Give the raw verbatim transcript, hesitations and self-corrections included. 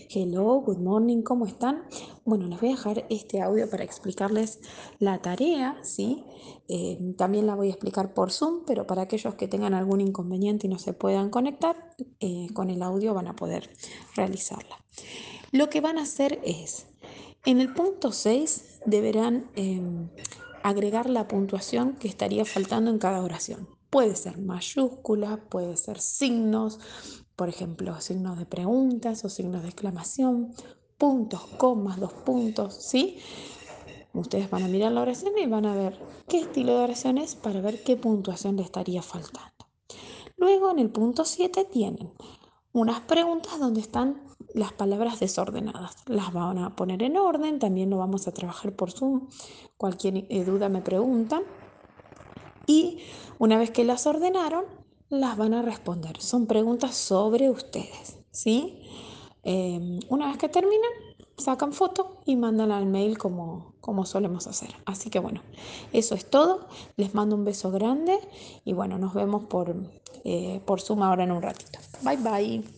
Hello, good morning, ¿cómo están? Bueno, les voy a dejar este audio para explicarles la tarea, ¿sí? Eh, también la voy a explicar por Zoom, pero para aquellos que tengan algún inconveniente y no se puedan conectar, eh, con el audio van a poder realizarla. Lo que van a hacer es, en el punto seis deberán eh, agregar la puntuación que estaría faltando en cada oración. Puede ser mayúsculas, puede ser signos, por ejemplo, signos de preguntas o signos de exclamación, puntos, comas, dos puntos, ¿sí? Ustedes van a mirar la oración y van a ver qué estilo de oración es para ver qué puntuación le estaría faltando. Luego en el punto siete tienen unas preguntas donde están las palabras desordenadas. Las van a poner en orden, también lo vamos a trabajar por Zoom. Cualquier eh, duda me preguntan. Y una vez que las ordenaron, las van a responder. Son preguntas sobre ustedes, ¿sí? Eh, una vez que terminan, sacan foto y mandan al mail como, como solemos hacer. Así que bueno, eso es todo. Les mando un beso grande y bueno, nos vemos por, eh, por Zoom ahora en un ratito. Bye bye.